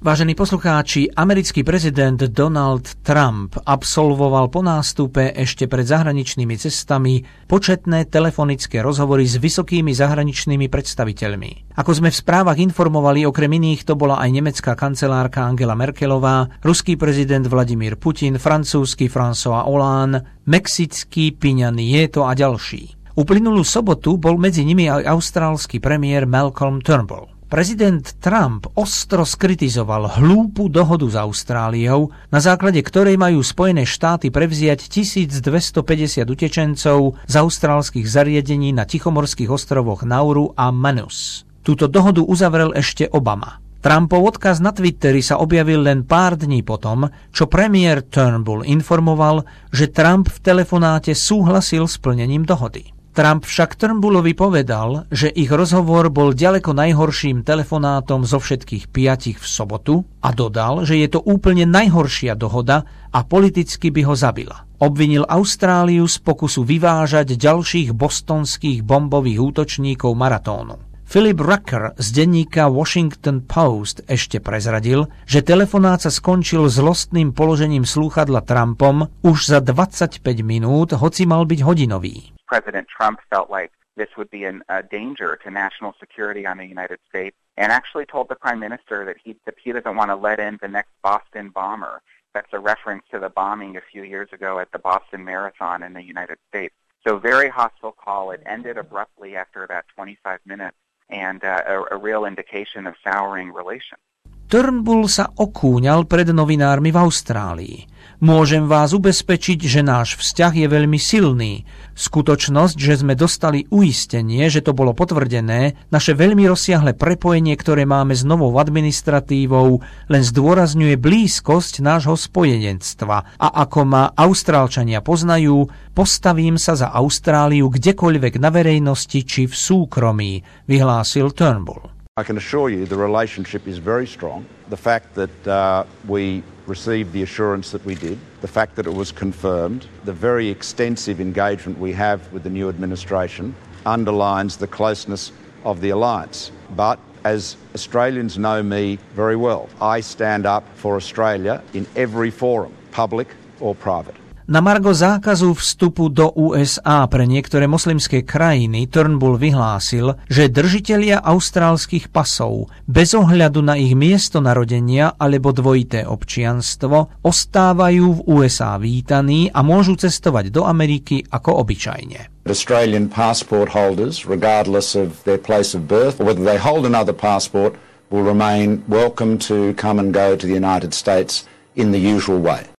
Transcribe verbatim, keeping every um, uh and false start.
Vážení poslucháči, americký prezident Donald Trump absolvoval po nástupe ešte pred zahraničnými cestami početné telefonické rozhovory s vysokými zahraničnými predstaviteľmi. Ako sme v správach informovali, okrem iných to bola aj nemecká kancelárka Angela Merkelová, ruský prezident Vladimír Putin, francúzsky François Hollande, mexický Peña Nieto a ďalší. Uplynulú sobotu bol medzi nimi aj austrálsky premiér Malcolm Turnbull. Prezident Trump ostro skritizoval hlúpu dohodu s Austráliou, na základe ktorej majú Spojené štáty prevziať tisícdvestopäťdesiat utečencov z austrálskych zariadení na tichomorských ostrovoch Nauru a Manus. Túto dohodu uzavrel ešte Obama. Trumpov odkaz na Twitteri sa objavil len pár dní potom, čo premiér Turnbull informoval, že Trump v telefonáte súhlasil s plnením dohody. Trump však Turnbullovi povedal, že ich rozhovor bol ďaleko najhorším telefonátom zo všetkých piatich v sobotu a dodal, že je to úplne najhoršia dohoda a politicky by ho zabila. Obvinil Austráliu z pokusu vyvážať ďalších bostonských bombových útočníkov maratónu. Philip Rucker z denníka Washington Post ešte prezradil, že telefonát sa skončil zlostným položením slúchadla Trumpom už za dvadsaťpäť minút, hoci mal byť hodinový. President Trump felt like this would be an, a danger to national security on the United States and actually told the Prime Minister that he, that he doesn't want to let in the next Boston bomber. That's a reference to the bombing a few years ago at the Boston Marathon in the United States. So very hostile call. It ended abruptly after about twenty-five minutes and uh, a, a real indication of souring relations. Turnbull sa okúňal pred novinármi v Austrálii. Môžem vás ubezpečiť, že náš vzťah je veľmi silný. Skutočnosť, že sme dostali uistenie, že to bolo potvrdené, naše veľmi rozsiahle prepojenie, ktoré máme s novou administratívou, len zdôrazňuje blízkosť nášho spojenectva. A ako ma Austrálčania poznajú, postavím sa za Austráliu kdekoľvek na verejnosti či v súkromí, vyhlásil Turnbull. I can assure you the relationship is very strong. The fact that uh, we received the assurance that we did, the fact that it was confirmed, the very extensive engagement we have with the new administration underlines the closeness of the alliance. But as Australians know me very well, I stand up for Australia in every forum, public or private. Na margo zákazu vstupu do ú es á pre niektoré moslimské krajiny Turnbull vyhlásil, že držitelia austrálskych pasov bez ohľadu na ich miesto narodenia alebo dvojité občianstvo ostávajú v ú es á vítaní a môžu cestovať do Ameriky ako obyčajne. Australian passport holders, regardless of their place of birth or whether they hold another passport, will remain welcome to come and go to the United States in the usual way.